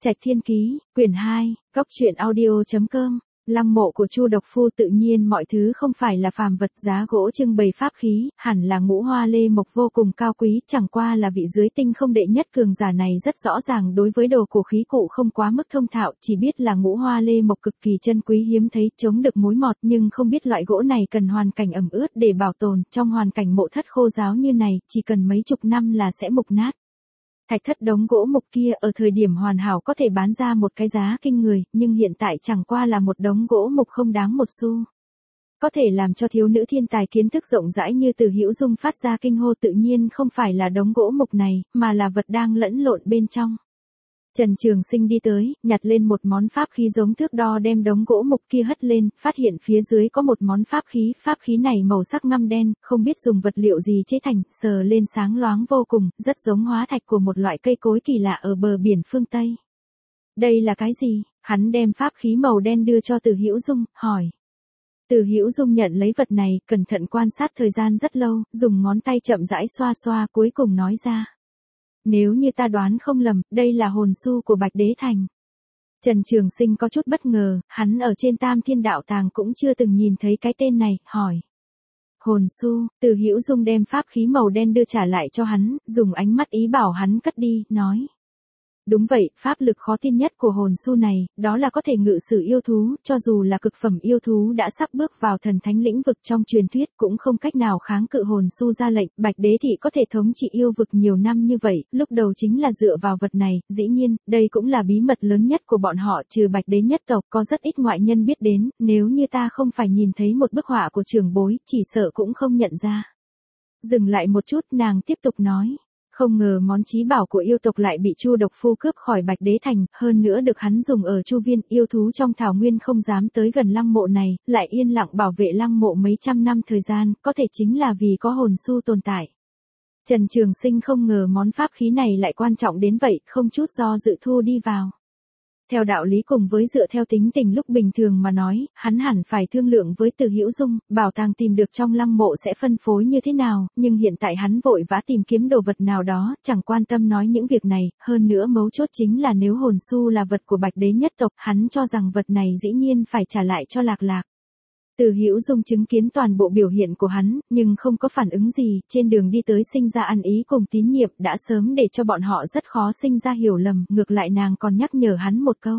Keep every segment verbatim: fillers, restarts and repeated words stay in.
Trạch Thiên Ký, quyển hai, góc truyện audio chấm com. Lăng mộ của Chu Độc Phu tự nhiên mọi thứ không phải là phàm vật, giá gỗ trưng bày pháp khí, hẳn là ngũ hoa lê mộc vô cùng cao quý, chẳng qua là vị dưới tinh không đệ nhất cường giả này rất rõ ràng đối với đồ cổ khí cụ không quá mức thông thạo, chỉ biết là ngũ hoa lê mộc cực kỳ chân quý hiếm thấy, chống được mối mọt, nhưng không biết loại gỗ này cần hoàn cảnh ẩm ướt để bảo tồn, trong hoàn cảnh mộ thất khô ráo như này, chỉ cần mấy chục năm là sẽ mục nát. Thạch thất đống gỗ mục kia ở thời điểm hoàn hảo có thể bán ra một cái giá kinh người, nhưng hiện tại chẳng qua là một đống gỗ mục không đáng một xu. Có thể làm cho thiếu nữ thiên tài kiến thức rộng rãi như Từ Hữu Dung phát ra kinh hô tự nhiên không phải là đống gỗ mục này, mà là vật đang lẫn lộn bên trong. Trần Trường Sinh đi tới, nhặt lên một món pháp khí giống thước đo đem đống gỗ mục kia hất lên, phát hiện phía dưới có một món pháp khí, pháp khí này màu sắc ngăm đen, không biết dùng vật liệu gì chế thành, sờ lên sáng loáng vô cùng, rất giống hóa thạch của một loại cây cối kỳ lạ ở bờ biển phương Tây. Đây là cái gì? Hắn đem pháp khí màu đen đưa cho Từ Hữu Dung, hỏi. Từ Hữu Dung nhận lấy vật này, cẩn thận quan sát thời gian rất lâu, dùng ngón tay chậm rãi xoa xoa cuối cùng nói ra. Nếu như ta đoán không lầm, đây là hồn su của Bạch Đế Thành. Trần Trường Sinh có chút bất ngờ, hắn ở trên Tam Thiên Đạo Tàng cũng chưa từng nhìn thấy cái tên này, hỏi. Hồn su, Từ Hữu Dung đem pháp khí màu đen đưa trả lại cho hắn, dùng ánh mắt ý bảo hắn cất đi, nói. Đúng vậy, pháp lực khó tin nhất của hồn su này, đó là có thể ngự sử yêu thú, cho dù là cực phẩm yêu thú đã sắp bước vào thần thánh lĩnh vực trong truyền thuyết cũng không cách nào kháng cự hồn su ra lệnh, Bạch Đế Thị có thể thống trị yêu vực nhiều năm như vậy, lúc đầu chính là dựa vào vật này, dĩ nhiên, đây cũng là bí mật lớn nhất của bọn họ, trừ Bạch Đế nhất tộc có rất ít ngoại nhân biết đến, nếu như ta không phải nhìn thấy một bức họa của trưởng bối, chỉ sợ cũng không nhận ra. Dừng lại một chút, nàng tiếp tục nói. Không ngờ món chí bảo của yêu tộc lại bị Chu Độc Phu cướp khỏi Bạch Đế Thành, hơn nữa được hắn dùng ở Chu Viên, yêu thú trong thảo nguyên không dám tới gần lăng mộ này, lại yên lặng bảo vệ lăng mộ mấy trăm năm thời gian, có thể chính là vì có hồn su tồn tại. Trần Trường Sinh không ngờ món pháp khí này lại quan trọng đến vậy, không chút do dự thu đi vào. Theo đạo lý cùng với dựa theo tính tình lúc bình thường mà nói, hắn hẳn phải thương lượng với Từ Hữu Dung, bảo tàng tìm được trong lăng mộ sẽ phân phối như thế nào, nhưng hiện tại hắn vội vã tìm kiếm đồ vật nào đó, chẳng quan tâm nói những việc này, hơn nữa mấu chốt chính là nếu hồn su là vật của Bạch Đế nhất tộc, hắn cho rằng vật này dĩ nhiên phải trả lại cho Lạc Lạc. Từ Hữu Dung chứng kiến toàn bộ biểu hiện của hắn, nhưng không có phản ứng gì, trên đường đi tới sinh ra ăn ý cùng tín nhiệm đã sớm để cho bọn họ rất khó sinh ra hiểu lầm, ngược lại nàng còn nhắc nhở hắn một câu.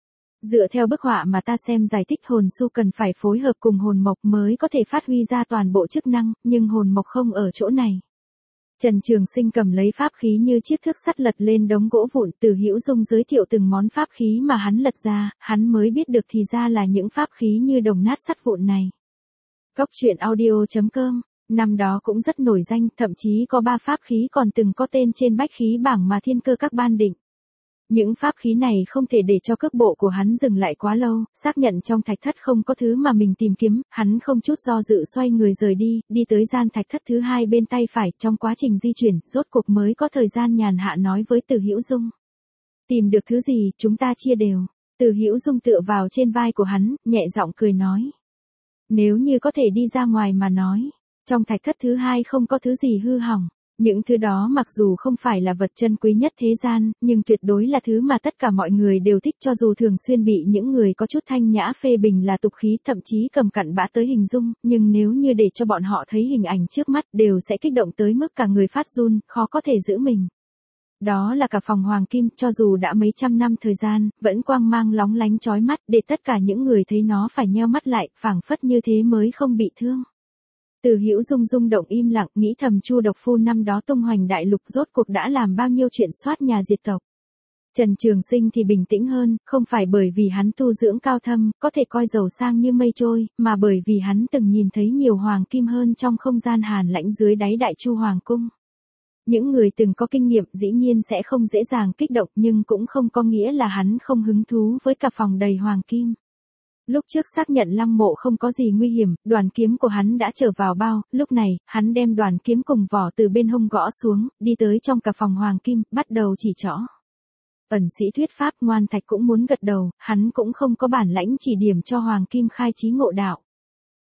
Dựa theo bức họa mà ta xem giải thích hồn su cần phải phối hợp cùng hồn mộc mới có thể phát huy ra toàn bộ chức năng, nhưng hồn mộc không ở chỗ này. Trần Trường Sinh cầm lấy pháp khí như chiếc thước sắt lật lên đống gỗ vụn, Từ Hữu Dung giới thiệu từng món pháp khí mà hắn lật ra, hắn mới biết được thì ra là những pháp khí như đồng nát sắt vụn này. Góc truyện audio chấm com, năm đó cũng rất nổi danh, thậm chí có ba pháp khí còn từng có tên trên bách khí bảng mà thiên cơ các ban định. Những pháp khí này không thể để cho cước bộ của hắn dừng lại quá lâu, xác nhận trong thạch thất không có thứ mà mình tìm kiếm, hắn không chút do dự xoay người rời đi, đi tới gian thạch thất thứ hai bên tay phải, trong quá trình di chuyển, rốt cuộc mới có thời gian nhàn hạ nói với Từ Hữu Dung. Tìm được thứ gì, chúng ta chia đều. Từ Hữu Dung tựa vào trên vai của hắn, nhẹ giọng cười nói. Nếu như có thể đi ra ngoài mà nói, trong thạch thất thứ hai không có thứ gì hư hỏng. Những thứ đó mặc dù không phải là vật chân quý nhất thế gian, nhưng tuyệt đối là thứ mà tất cả mọi người đều thích cho dù thường xuyên bị những người có chút thanh nhã phê bình là tục khí thậm chí cầm cặn bã tới hình dung, nhưng nếu như để cho bọn họ thấy hình ảnh trước mắt đều sẽ kích động tới mức cả người phát run, khó có thể giữ mình. Đó là cả phòng hoàng kim, cho dù đã mấy trăm năm thời gian, vẫn quang mang lóng lánh chói mắt để tất cả những người thấy nó phải nheo mắt lại, phảng phất như thế mới không bị thương. Từ Hữu Dung rung động im lặng, nghĩ thầm Chu Độc Phu năm đó tung hoành đại lục rốt cuộc đã làm bao nhiêu chuyện soát nhà diệt tộc. Trần Trường Sinh thì bình tĩnh hơn, không phải bởi vì hắn tu dưỡng cao thâm, có thể coi giàu sang như mây trôi, mà bởi vì hắn từng nhìn thấy nhiều hoàng kim hơn trong không gian hàn lãnh dưới đáy Đại Chu Hoàng cung. Những người từng có kinh nghiệm dĩ nhiên sẽ không dễ dàng kích động, nhưng cũng không có nghĩa là hắn không hứng thú với cả phòng đầy hoàng kim. Lúc trước xác nhận lăng mộ không có gì nguy hiểm, đoàn kiếm của hắn đã trở vào bao, lúc này, hắn đem đoàn kiếm cùng vỏ từ bên hông gõ xuống, đi tới trong cả phòng hoàng kim, bắt đầu chỉ trỏ. Ẩn sĩ thuyết pháp Ngoan Thạch cũng muốn gật đầu, hắn cũng không có bản lãnh chỉ điểm cho hoàng kim khai trí ngộ đạo.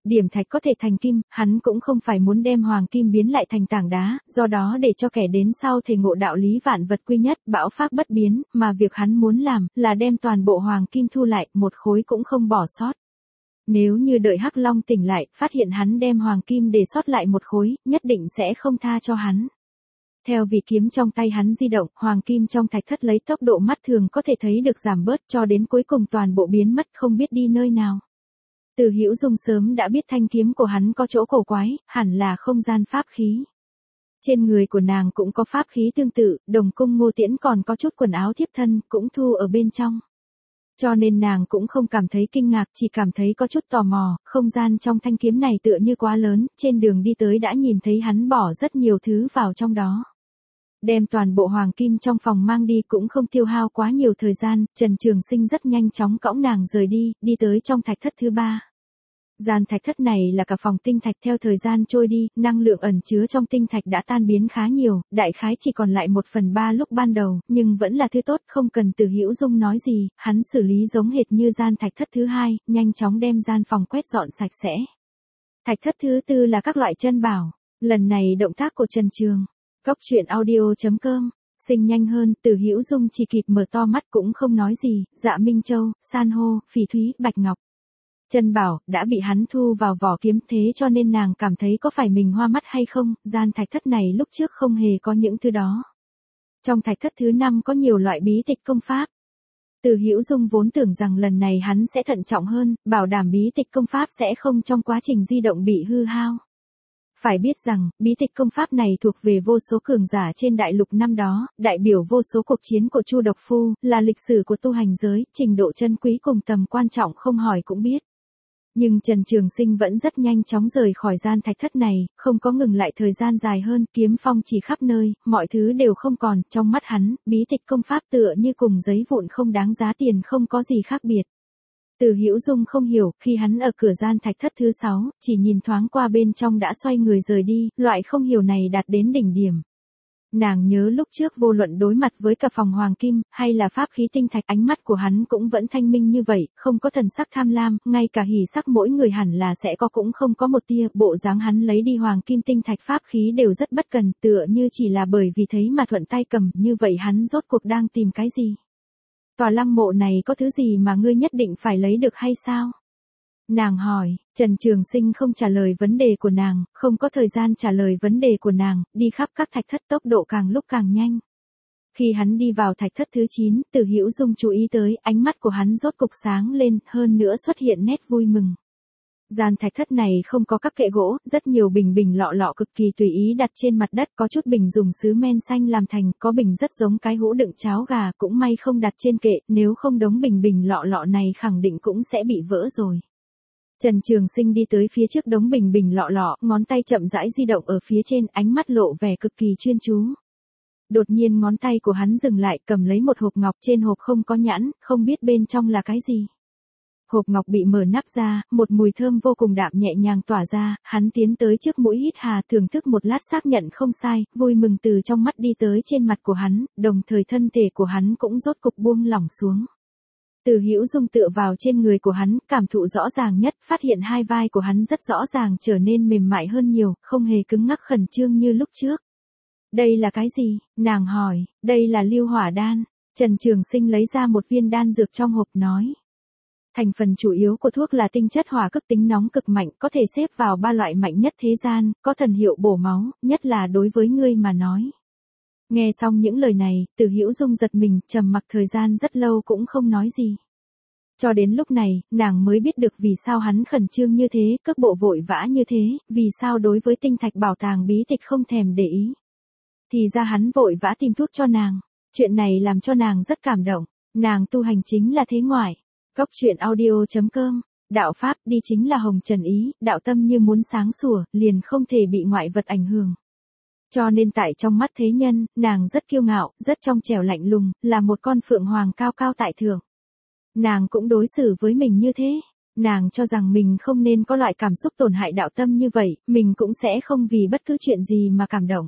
Điểm thạch có thể thành kim, hắn cũng không phải muốn đem hoàng kim biến lại thành tảng đá, do đó để cho kẻ đến sau thể ngộ đạo lý vạn vật quy nhất, bão phác bất biến, mà việc hắn muốn làm, là đem toàn bộ hoàng kim thu lại, một khối cũng không bỏ sót. Nếu như đợi Hắc Long tỉnh lại, phát hiện hắn đem hoàng kim để sót lại một khối, nhất định sẽ không tha cho hắn. Theo vị kiếm trong tay hắn di động, hoàng kim trong thạch thất lấy tốc độ mắt thường có thể thấy được giảm bớt cho đến cuối cùng toàn bộ biến mất không biết đi nơi nào. Từ Hữu Dung sớm đã biết thanh kiếm của hắn có chỗ cổ quái, hẳn là không gian pháp khí. Trên người của nàng cũng có pháp khí tương tự, đồng cung Ngô Tiễn còn có chút quần áo thiếp thân, cũng thu ở bên trong. Cho nên nàng cũng không cảm thấy kinh ngạc, chỉ cảm thấy có chút tò mò, không gian trong thanh kiếm này tựa như quá lớn, trên đường đi tới đã nhìn thấy hắn bỏ rất nhiều thứ vào trong đó. Đem toàn bộ hoàng kim trong phòng mang đi cũng không tiêu hao quá nhiều thời gian, Trần Trường Sinh rất nhanh chóng cõng nàng rời đi, đi tới trong thạch thất thứ ba. Gian thạch thất này là cả phòng tinh thạch, theo thời gian trôi đi, năng lượng ẩn chứa trong tinh thạch đã tan biến khá nhiều, đại khái chỉ còn lại một phần ba lúc ban đầu, nhưng vẫn là thứ tốt, không cần Từ Hữu Dung nói gì, hắn xử lý giống hệt như gian thạch thất thứ hai, nhanh chóng đem gian phòng quét dọn sạch sẽ. Thạch thất thứ tư là các loại chân bảo, lần này động tác của Trần Trường. Góc truyện audio chấm com, sinh nhanh hơn, Từ Hữu Dung chỉ kịp mở to mắt cũng không nói gì, Dạ Minh Châu, san hô, phỉ thúy, bạch ngọc. Chân bảo, đã bị hắn thu vào vỏ kiếm, thế cho nên nàng cảm thấy có phải mình hoa mắt hay không, gian thạch thất này lúc trước không hề có những thứ đó. Trong thạch thất thứ năm có nhiều loại bí tịch công pháp. Từ Hữu Dung vốn tưởng rằng lần này hắn sẽ thận trọng hơn, bảo đảm bí tịch công pháp sẽ không trong quá trình di động bị hư hao. Phải biết rằng, bí tịch công pháp này thuộc về vô số cường giả trên đại lục năm đó, đại biểu vô số cuộc chiến của Chu Độc Phu, là lịch sử của tu hành giới, trình độ chân quý cùng tầm quan trọng không hỏi cũng biết. Nhưng Trần Trường Sinh vẫn rất nhanh chóng rời khỏi gian thạch thất này, không có ngừng lại thời gian dài hơn, kiếm phong chỉ khắp nơi, mọi thứ đều không còn, trong mắt hắn, bí tịch công pháp tựa như cùng giấy vụn không đáng giá tiền, không có gì khác biệt. Từ Hữu Dung không hiểu, khi hắn ở cửa gian thạch thất thứ sáu, chỉ nhìn thoáng qua bên trong đã xoay người rời đi, loại không hiểu này đạt đến đỉnh điểm. Nàng nhớ lúc trước vô luận đối mặt với cả phòng hoàng kim, hay là pháp khí tinh thạch, ánh mắt của hắn cũng vẫn thanh minh như vậy, không có thần sắc tham lam, ngay cả hỉ sắc mỗi người hẳn là sẽ có cũng không có một tia, bộ dáng hắn lấy đi hoàng kim tinh thạch pháp khí đều rất bất cần, tựa như chỉ là bởi vì thấy mà thuận tay cầm, như vậy hắn rốt cuộc đang tìm cái gì? Tòa lăng mộ này có thứ gì mà ngươi nhất định phải lấy được hay sao? Nàng hỏi, Trần Trường Sinh không trả lời vấn đề của nàng, không có thời gian trả lời vấn đề của nàng, đi khắp các thạch thất tốc độ càng lúc càng nhanh. Khi hắn đi vào thạch thất thứ chín, Từ Hữu Dung chú ý tới, ánh mắt của hắn rốt cục sáng lên, hơn nữa xuất hiện nét vui mừng. Gian thạch thất này không có các kệ gỗ, rất nhiều bình bình lọ lọ cực kỳ tùy ý đặt trên mặt đất, có chút bình dùng sứ men xanh làm thành, có bình rất giống cái hũ đựng cháo gà, cũng may không đặt trên kệ, nếu không đống bình bình lọ lọ này khẳng định cũng sẽ bị vỡ rồi. Trần Trường Sinh đi tới phía trước đống bình bình lọ lọ, ngón tay chậm rãi di động ở phía trên, ánh mắt lộ vẻ cực kỳ chuyên chú. Đột nhiên ngón tay của hắn dừng lại, cầm lấy một hộp ngọc, trên hộp không có nhãn, không biết bên trong là cái gì. Hộp ngọc bị mở nắp ra, một mùi thơm vô cùng đạm nhẹ nhàng tỏa ra, hắn tiến tới trước mũi hít hà, thưởng thức một lát xác nhận không sai, vui mừng từ trong mắt đi tới trên mặt của hắn, đồng thời thân thể của hắn cũng rốt cục buông lỏng xuống. Từ Hữu Dung tựa vào trên người của hắn, cảm thụ rõ ràng nhất, phát hiện hai vai của hắn rất rõ ràng trở nên mềm mại hơn nhiều, không hề cứng ngắc khẩn trương như lúc trước. Đây là cái gì? Nàng hỏi, đây là Lưu Hỏa Đan. Trần Trường Sinh lấy ra một viên đan dược trong hộp nói. Thành phần chủ yếu của thuốc là tinh chất hỏa cực, tính nóng cực mạnh, có thể xếp vào ba loại mạnh nhất thế gian, có thần hiệu bổ máu, nhất là đối với ngươi mà nói. Nghe xong những lời này, Từ Hữu Dung giật mình, trầm mặc thời gian rất lâu cũng không nói gì. Cho đến lúc này, nàng mới biết được vì sao hắn khẩn trương như thế, cước bộ vội vã như thế, vì sao đối với tinh thạch bảo tàng bí tịch không thèm để ý. Thì ra hắn vội vã tìm thuốc cho nàng. Chuyện này làm cho nàng rất cảm động. Nàng tu hành chính là thế ngoại. Góc truyện audio chấm com, đạo pháp đi chính là hồng trần ý, đạo tâm như muốn sáng sủa, liền không thể bị ngoại vật ảnh hưởng. Cho nên tại trong mắt thế nhân, nàng rất kiêu ngạo, rất trong trẻo lạnh lùng, là một con phượng hoàng cao cao tại thượng. Nàng cũng đối xử với mình như thế. Nàng cho rằng mình không nên có loại cảm xúc tổn hại đạo tâm như vậy, mình cũng sẽ không vì bất cứ chuyện gì mà cảm động.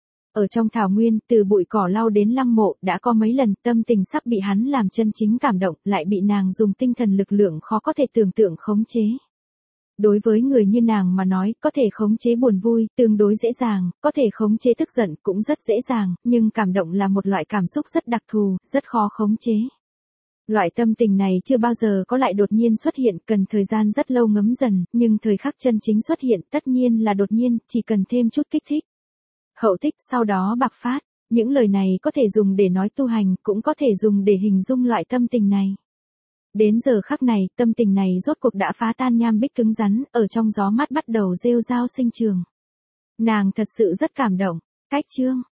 Ở trong thảo nguyên, từ bụi cỏ lau đến lăng mộ, đã có mấy lần tâm tình sắp bị hắn làm chân chính cảm động, lại bị nàng dùng tinh thần lực lượng khó có thể tưởng tượng khống chế. Đối với người như nàng mà nói, có thể khống chế buồn vui, tương đối dễ dàng, có thể khống chế tức giận cũng rất dễ dàng, nhưng cảm động là một loại cảm xúc rất đặc thù, rất khó khống chế. Loại tâm tình này chưa bao giờ có lại đột nhiên xuất hiện, cần thời gian rất lâu ngấm dần, nhưng thời khắc chân chính xuất hiện tất nhiên là đột nhiên, chỉ cần thêm chút kích thích. Hậu tích sau đó bạc phát, những lời này có thể dùng để nói tu hành, cũng có thể dùng để hình dung loại tâm tình này. Đến giờ khắc này, tâm tình này rốt cuộc đã phá tan nham bích cứng rắn, ở trong gió mát bắt đầu rêu rao sinh trường. Nàng thật sự rất cảm động. Cách chương